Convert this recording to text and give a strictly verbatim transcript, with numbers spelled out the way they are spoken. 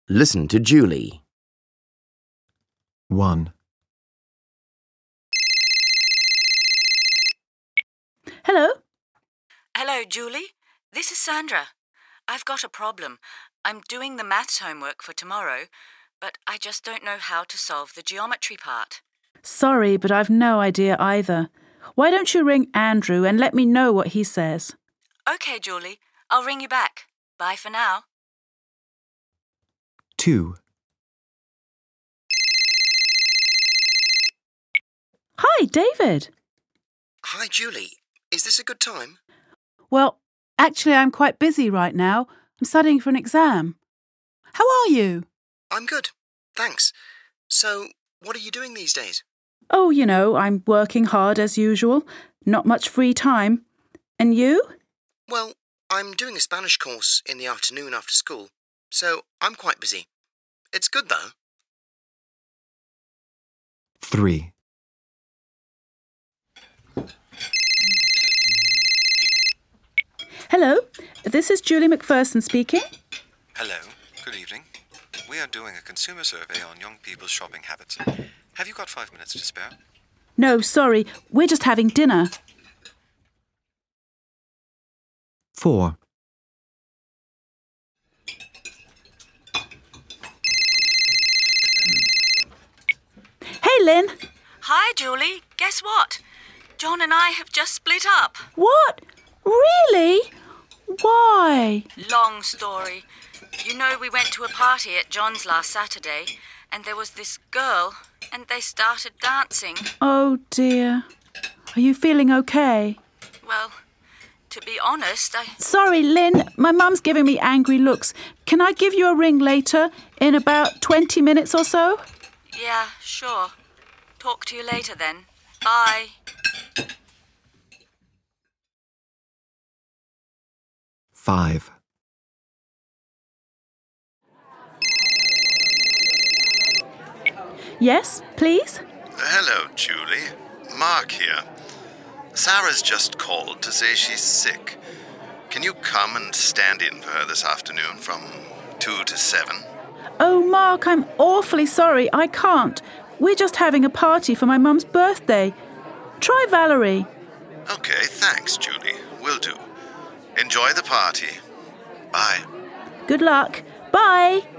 Listen to Julie. one. Hello? Hello, Julie. This is Sandra. I've got a problem. I'm doing the maths homework for tomorrow, but I just don't know how to solve the geometry part. Sorry, but I've no idea either. Why don't you ring Andrew and let me know what he says? OK, Julie. I'll ring you back. Bye for now. two. Hi, David. Hi, Julie. Is this a good time? Well, actually, I'm quite busy right now. I'm studying for an exam. How are you? I'm good, thanks. So, what are you doing these days? Oh, you know, I'm working hard as usual. Not much free time. And you? Well, I'm doing a Spanish course in the afternoon after school, so I'm quite busy. It's good, though. three. Hello, this is Julie McPherson speaking. Hello, good evening. We are doing a consumer survey on young people's shopping habits. Have you got five minutes to spare? No, sorry, we're just having dinner. four. Hey, Lynn. Hi, Julie. Guess what? John and I have just split up. What? Really? Why? Long story. You know, we went to a party at John's last Saturday, and there was this girl, and they started dancing. Oh, dear. Are you feeling okay? Well, to be honest, I... Sorry, Lynn. My mum's giving me angry looks. Can I give you a ring later, in about twenty minutes or so? Yeah, sure. Talk to you later then. Bye. five. Yes, please? Hello, Julie. Mark here. Sarah's just called to say she's sick. Can you come and stand in for her this afternoon from two to seven? Oh, Mark, I'm awfully sorry. I can't. We're just having a party for my mum's birthday. Try Valerie. Okay, thanks, Julie. Will do. Enjoy the party. Bye. Good luck. Bye.